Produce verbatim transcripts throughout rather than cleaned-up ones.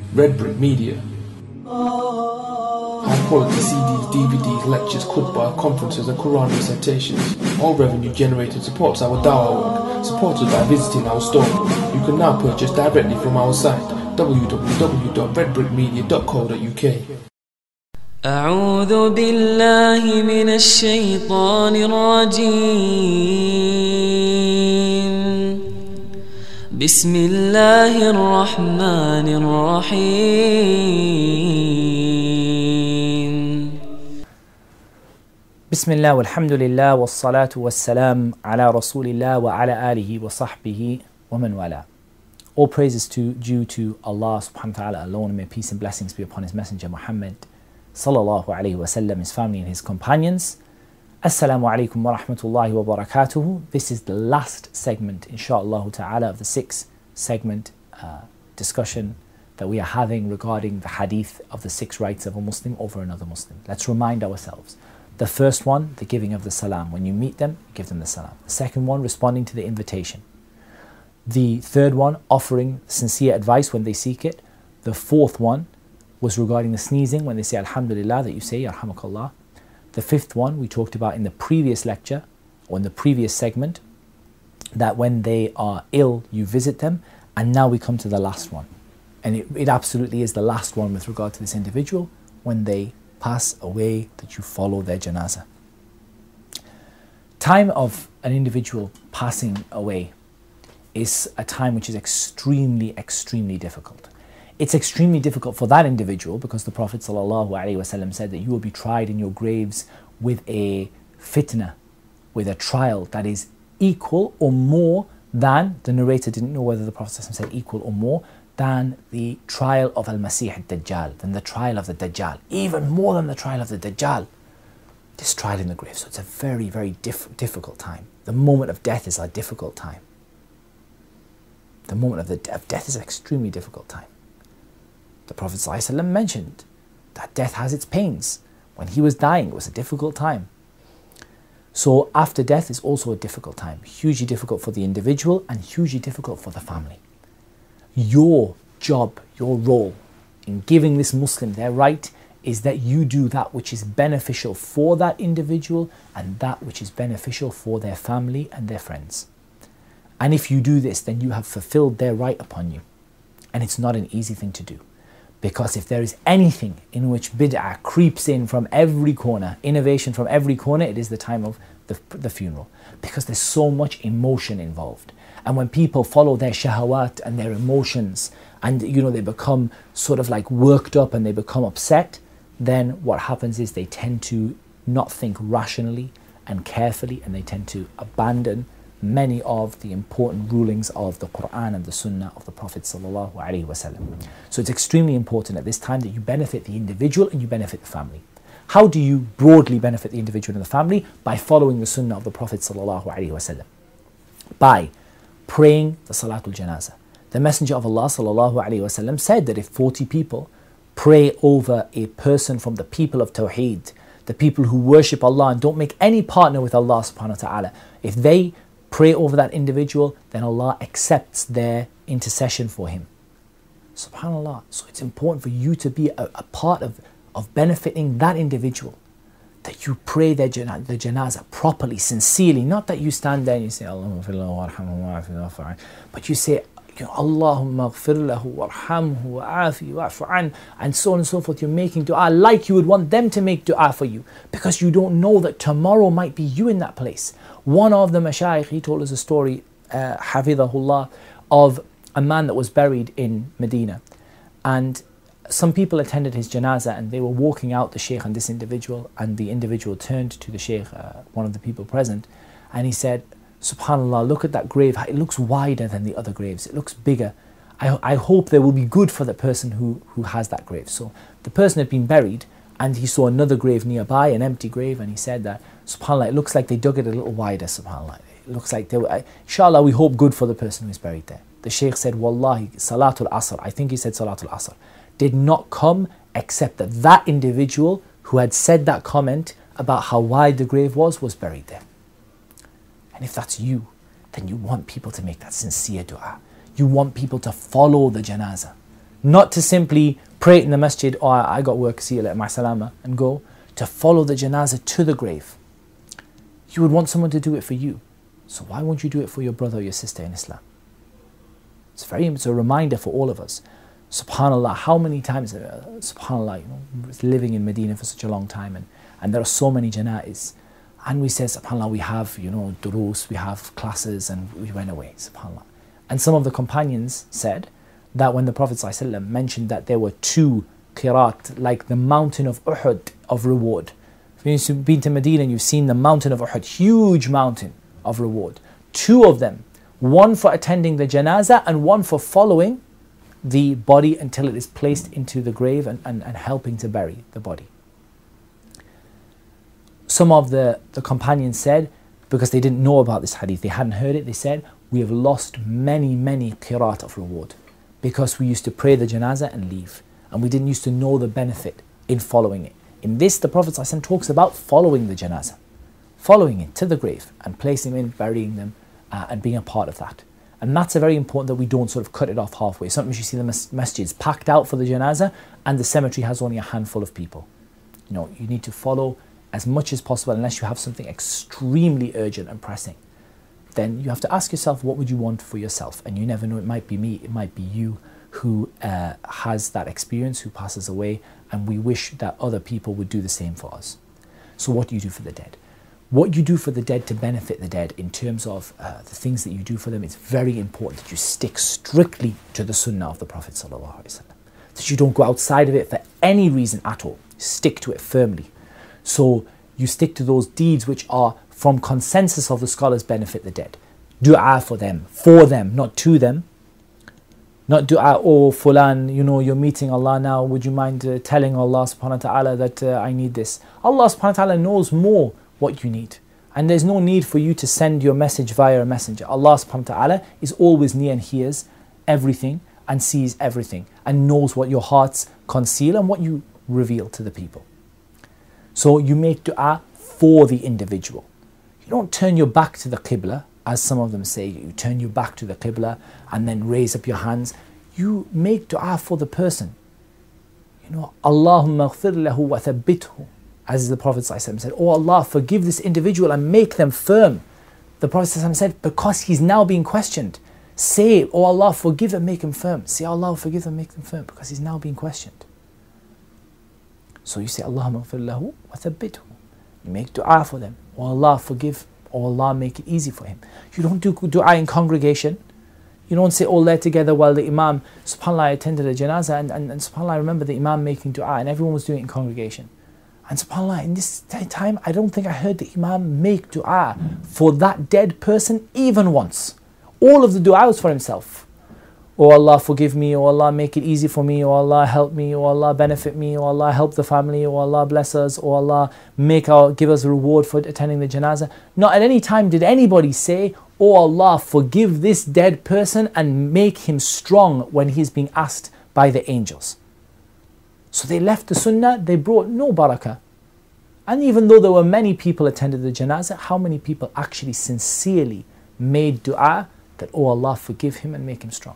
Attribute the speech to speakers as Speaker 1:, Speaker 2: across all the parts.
Speaker 1: Red Brick Media. High quality C Ds, D V Ds, lectures, khutbah, conferences and Quran recitations. All revenue generated supports our dawah work, supported by visiting our store. You can now purchase directly from our site w w w dot red brick media dot co dot u k.
Speaker 2: أعوذ بالله من الشيطان الرجيم بسم الله الرحمن الرحيم
Speaker 3: بسم الله والحمد لله والصلاة والسلام على رسول الله وعلى آله وصحبه ومن والاه. All praises to, due to Allah subhanahu wa ta'ala alone, and may peace and blessings be upon his messenger Muhammad sallallahu alayhi wa sallam, his family and his companions. Assalamu alaikum wa rahmatullahi wa barakatuhu. This is the last segment, inshaAllah ta'ala, of the six segment uh, discussion that we are having regarding the hadith of the six rights of a Muslim over another Muslim. Let's remind ourselves. The first one, the giving of the salam. When you meet them, give them the salam. The second one, responding to the invitation. The third one, offering sincere advice when they seek it. The fourth one was regarding the sneezing, when they say Alhamdulillah, that you say Yarhamakallah. The fifth one we talked about in the previous lecture, or in the previous segment, that when they are ill, you visit them. And now we come to the last one. And it, it absolutely is the last one with regard to this individual. When they pass away, that you follow their janazah. Time of an individual passing away is a time which is extremely, extremely difficult. It's extremely difficult for that individual because the Prophet ﷺ said that you will be tried in your graves with a fitna, with a trial that is equal or more than, the narrator didn't know whether the Prophet ﷺ said equal or more, than the trial of Al-Masih al-Dajjal, than the trial of the Dajjal, even more than the trial of the Dajjal. This trial in the grave, so it's a very, very diff- difficult time. The moment of death is a difficult time. The moment of, the de- of death is an extremely difficult time. The Prophet ﷺ mentioned that death has its pains. When he was dying, it was a difficult time. So after death is also a difficult time. Hugely difficult for the individual and hugely difficult for the family. Your job, your role in giving this Muslim their right is that you do that which is beneficial for that individual and that which is beneficial for their family and their friends. And if you do this, then you have fulfilled their right upon you. And it's not an easy thing to do. Because if there is anything in which bid'ah creeps in from every corner, innovation from every corner, it is the time of the, the funeral. Because there's so much emotion involved. And when people follow their shahawat and their emotions, and you know they become sort of like worked up and they become upset, then what happens is they tend to not think rationally and carefully, and they tend to abandon many of the important rulings of the Quran and the Sunnah of the Prophet sallallahu alaihi wasallam. So it's extremely important at this time that you benefit the individual and you benefit the family. How do you broadly benefit the individual and the family? By following the Sunnah of the Prophet sallallahu alaihi wasallam. By praying the Salatul Janazah. The Messenger of Allah sallallahu alaihi wasallam said that if forty people pray over a person from the people of Tawheed, the people who worship Allah and don't make any partner with Allah subhanahu wa ta'ala, if they pray over that individual, then Allah accepts their intercession for him. SubhanAllah. So it's important for you to be a, a part of, of benefiting that individual. That you pray their jana- the janazah properly, sincerely. Not that you stand there and you say, Allahumma ghfir warhamhu wa'afi, but you say, Allahumma ghfir lahu warhamhu wa'afi wa'fu an, and so on and so forth. You're making dua like you would want them to make dua for you, because you don't know that tomorrow might be you in that place. One of the mashayikh, he told us a story, uh, hafidhahullah, of a man that was buried in Medina, and some people attended his janazah and they were walking out, the sheikh and this individual, and the individual turned to the sheikh, uh, one of the people present, and he said, SubhanAllah, look at that grave, it looks wider than the other graves, it looks bigger. I, I hope there will be good for the person who, who has that grave. So the person had been buried and he saw another grave nearby, an empty grave, and he said that, SubhanAllah, it looks like they dug it a little wider, SubhanAllah. It looks like they were, uh, inshallah, we hope good for the person who is buried there. The sheikh said, Wallahi, Salatul Asr, I think he said Salatul Asr, did not come except that that individual who had said that comment about how wide the grave was, was buried there. And if that's you, then you want people to make that sincere dua. You want people to follow the janazah. Not to simply pray it in the masjid, or oh, I got work, see you later, ma salama, and go. To follow the janazah to the grave. You would want someone to do it for you. So why won't you do it for your brother or your sister in Islam? It's very, it's a reminder for all of us. SubhanAllah, how many times, uh, SubhanAllah, you know, living in Medina for such a long time, and, and there are so many janaiz. And we said, SubhanAllah, we have, you know, durus, we have classes, and we went away, SubhanAllah. And some of the companions said that when the Prophet ﷺ mentioned that there were two qirat, like the mountain of Uhud of reward. If you've been to Medina and you've seen the mountain of Uhud, huge mountain of reward. Two of them, one for attending the janazah and one for following the body until it is placed into the grave and, and, and helping to bury the body. Some of the, the companions said, because they didn't know about this hadith, they hadn't heard it, they said, we have lost many, many qirat of reward because we used to pray the janazah and leave. And we didn't used to know the benefit in following it. In this, the Prophet ﷺ talks about following the janazah, following it to the grave and placing them in, burying them, uh, and being a part of that. And that's a very important that we don't sort of cut it off halfway. Sometimes you see the mas- masjids packed out for the janazah and the cemetery has only a handful of people. You know, you need to follow as much as possible unless you have something extremely urgent and pressing. Then you have to ask yourself, what would you want for yourself? And you never know, it might be me, it might be you who uh, has that experience, who passes away, and we wish that other people would do the same for us. So what do you do for the dead? What you do for the dead to benefit the dead in terms of uh, the things that you do for them, it's very important that you stick strictly to the sunnah of the Prophet ﷺ. That you don't go outside of it for any reason at all. Stick to it firmly. So you stick to those deeds which are from consensus of the scholars benefit the dead. Dua for them, for them, not to them. Not dua, oh fulan, you know, you're meeting Allah now, would you mind uh, telling Allah subhanahu wa ta'ala that uh, I need this? Allah subhanahu wa ta'ala knows more what you need. And there's no need for you to send your message via a messenger. Allah subhanahu wa ta'ala is always near and hears everything and sees everything and knows what your hearts conceal and what you reveal to the people. So you make dua for the individual. You don't turn your back to the qibla, as some of them say. You turn your back to the qibla and then raise up your hands. You make dua for the person. You know, Allahumma ghfir lahu wa thabbithu, as the Prophet ﷺ said, oh Allah, forgive this individual and make them firm. The Prophet ﷺ said, because he's now being questioned, say, oh Allah, forgive and make him firm. Say, Allah, forgive and make them firm, because he's now being questioned. So you say, Allahumma ghfir lahu wa thabbithu. You make dua for them. Oh Allah, forgive. Oh Allah, make it easy for him. You don't do dua in congregation. You don't say all there together while the Imam, subhanAllah, I attended a janazah and, and, and subhanAllah, I remember the Imam making dua and everyone was doing it in congregation. And subhanAllah, in this time, I don't think I heard the Imam make dua for that dead person even once. All of the dua was for himself. Oh Allah, forgive me. Oh Allah, make it easy for me. Oh Allah, help me. Oh Allah, benefit me. Oh Allah, help the family. Oh Allah, bless us. Oh Allah, make our, give us a reward for attending the janazah. Not at any time did anybody say, oh Allah, forgive this dead person and make him strong when he's being asked by the angels. So they left the sunnah, they brought no barakah. And even though there were many people attended the janazah, how many people actually sincerely made dua that, oh Allah, forgive him and make him strong?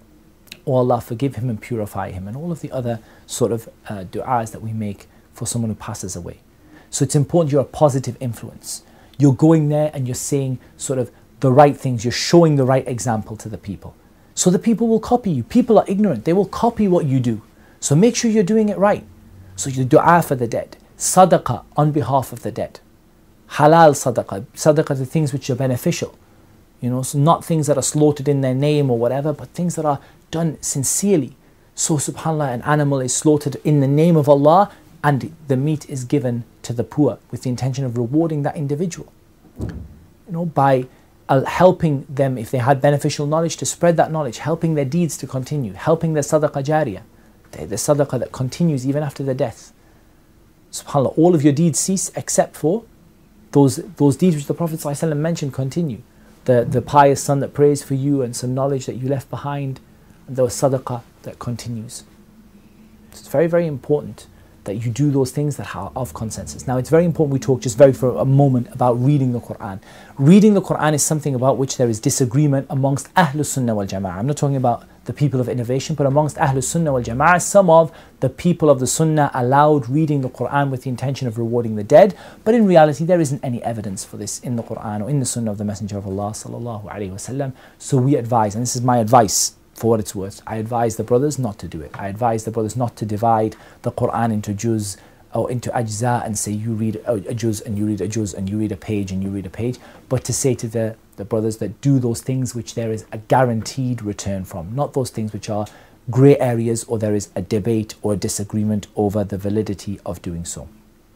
Speaker 3: Oh Allah, forgive him and purify him, and all of the other sort of uh, du'as that we make for someone who passes away. So it's important you're a positive influence. You're going there and you're saying sort of the right things, you're showing the right example to the people. So the people will copy you. People are ignorant, they will copy what you do. So make sure you're doing it right. So you dua for the dead, sadaqah on behalf of the dead, halal sadaqah, sadaqah to things which are beneficial. You know, so not things that are slaughtered in their name or whatever, but things that are done sincerely. So subhanAllah, an animal is slaughtered in the name of Allah and the meat is given to the poor with the intention of rewarding that individual. You know, by uh, helping them, if they had beneficial knowledge, to spread that knowledge, helping their deeds to continue, helping their sadaqah jariyah, the, the sadaqah that continues even after their death. SubhanAllah, all of your deeds cease except for those, those deeds which the Prophet ﷺ mentioned continue. The, the pious son that prays for you and some knowledge that you left behind, and the sadaqah that continues. It's very, very important that you do those things that are of consensus. Now it's very important we talk just very for a moment about reading the Qur'an. Reading the Qur'an is something about which there is disagreement amongst Ahlus Sunnah wal Jama'ah. I'm not talking about the people of innovation, but amongst Ahlul Sunnah wal Jama'ah, some of the people of the Sunnah allowed reading the Quran with the intention of rewarding the dead, but in reality there isn't any evidence for this in the Quran or in the Sunnah of the Messenger of Allah sallallahu alaihi wasallam. So we advise, and this is my advice for what it's worth, I advise the brothers not to do it. I advise the brothers not to divide the Quran into juz or into ajza and say you read a juz and you read a juz and you read a page and you read a page, but to say to the, the brothers that do those things which there is a guaranteed return from, not those things which are grey areas or there is a debate or a disagreement over the validity of doing so.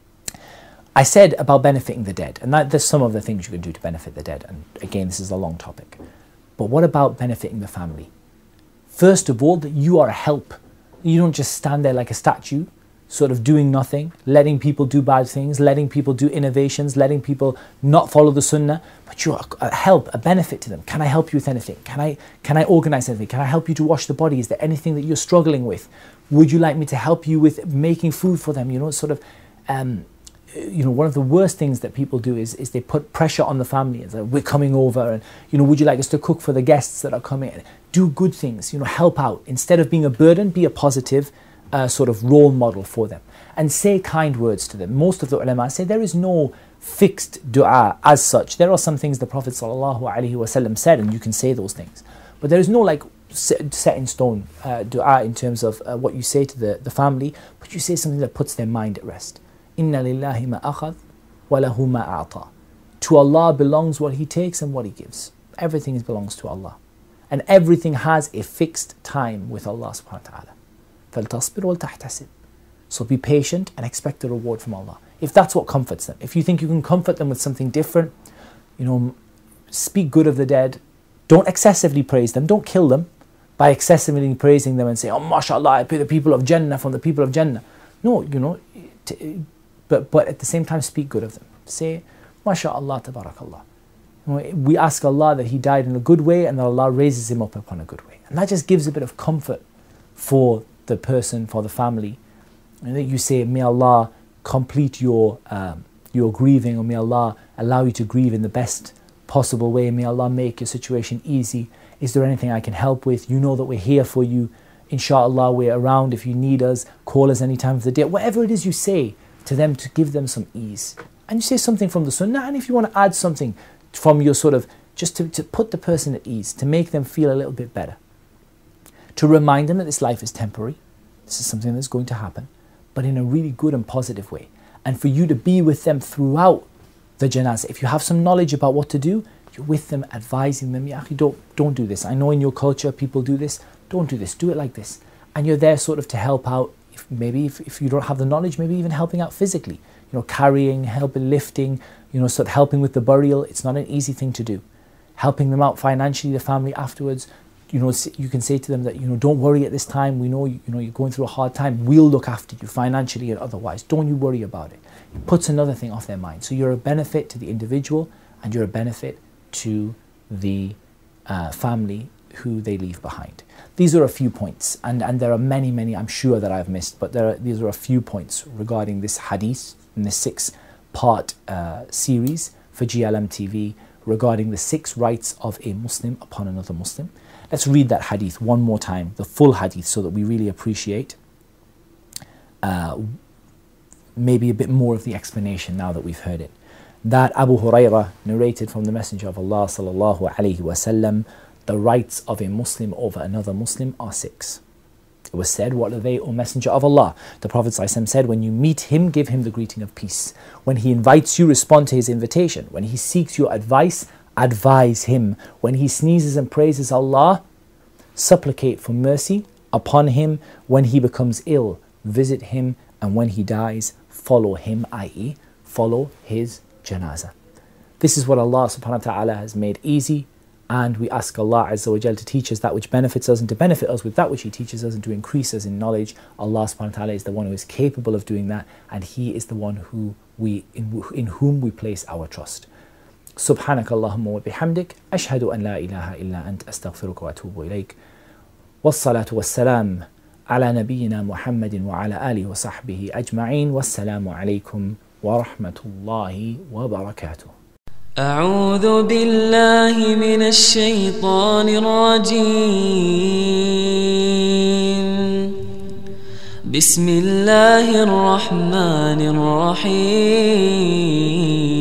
Speaker 3: I said about benefiting the dead, and that, there's some of the things you can do to benefit the dead, and again this is a long topic. But what about benefiting the family? First of all, that you are a help. You don't just stand there like a statue, sort of doing nothing, letting people do bad things, letting people do innovations, letting people not follow the sunnah, but you're a help, a benefit to them. Can I help you with anything? Can I, can I organize anything? Can I help you to wash the body? Is there anything that you're struggling with? Would you like me to help you with making food for them? You know, sort of, um, you know, one of the worst things that people do is, is they put pressure on the family. It's like, we're coming over and, you know, would you like us to cook for the guests that are coming? Do good things, you know, help out. Instead of being a burden, be a positive uh, sort of role model for them. And say kind words to them. Most of the ulama say there is no fixed dua as such. There are some things the Prophet ﷺ said and you can say those things. But there is no like set in stone uh, dua in terms of uh, what you say to the, the family, but you say something that puts their mind at rest. Inna lillahi ma akhadh wa lahu ma a'ta. To Allah belongs what He takes and what He gives. Everything belongs to Allah. And everything has a fixed time with Allah subhanahu wa ta'ala. فَلْتَصْبِرْ وَلْتَحْتَسِبْ. So be patient and expect a reward from Allah. If that's what comforts them. If you think you can comfort them with something different, you know, speak good of the dead. Don't excessively praise them. Don't kill them by excessively praising them and say, oh, mashallah, I pay the people of Jannah from the people of Jannah. No, you know, t- but, but at the same time speak good of them. Say, mashallah, tabarakallah. We ask Allah that he died in a good way and that Allah raises him up upon a good way. And that just gives a bit of comfort for the person, for the family. And that you say, may Allah complete your um, your grieving, or may Allah allow you to grieve in the best possible way. May Allah make your situation easy. Is there anything I can help with? You know that we're here for you. Inshallah, we're around if you need us. Call us any time of the day. Whatever it is you say to them to give them some ease. And you say something from the sunnah, and if you want to add something from your sort of, just to, to put the person at ease, to make them feel a little bit better. To remind them that this life is temporary. This is something that's going to happen, but in a really good and positive way. And for you to be with them throughout the janazah. If you have some knowledge about what to do, you're with them, advising them, ya akhi, don't, don't do this. I know in your culture people do this. Don't do this. Do it like this. And you're there sort of to help out. If maybe if, if you don't have the knowledge, maybe even helping out physically. You know, carrying, helping, lifting, you know, sort of helping with the burial. It's not an easy thing to do. Helping them out financially, the family afterwards. You know, you can say to them that, you know, don't worry at this time. We know, you know, you're going through a hard time. We'll look after you financially and otherwise. Don't you worry about it. It puts another thing off their mind. So you're a benefit to the individual and you're a benefit to the uh, family who they leave behind. These are a few points, and, and there are many, many I'm sure that I've missed, but there are, these are a few points regarding this hadith in this six-part uh, series for G L M T V regarding the six rights of a Muslim upon another Muslim. Let's read that hadith one more time, the full hadith, so that we really appreciate uh, maybe a bit more of the explanation now that we've heard it. That Abu Hurairah narrated from the Messenger of Allah sallallahu alaihi wasallam, the rights of a Muslim over another Muslim are six. It was said, what are they, O Messenger of Allah? The Prophet ﷺ said, when you meet him, give him the greeting of peace. When he invites you, respond to his invitation. When he seeks your advice, advise him. When he sneezes and praises Allah, supplicate for mercy upon him. When he becomes ill, visit him. And when he dies, follow him, that is, follow his janazah. This is what Allah subhanahu wa ta'ala has made easy. And we ask Allah Azza wa Jal to teach us that which benefits us and to benefit us with that which He teaches us and to increase us in knowledge. Allah subhanahu wa ta'ala is the one who is capable of doing that, and He is the one who we in, in whom we place our trust. Subhanaka Allahumma wa bihamdik, ashhadu an la ilaha illa ant, astaghfiruka wa atubu ilayk. Wassalatu wassalam ala nabiyyina Muhammadin wa ala alihi wa sahbihi ajma'in. Wassalamu alaykum wa rahmatullahi wa barakatuh.
Speaker 2: أعوذ بالله من الشيطان الرجيم. بسم الله الرحمن الرحيم.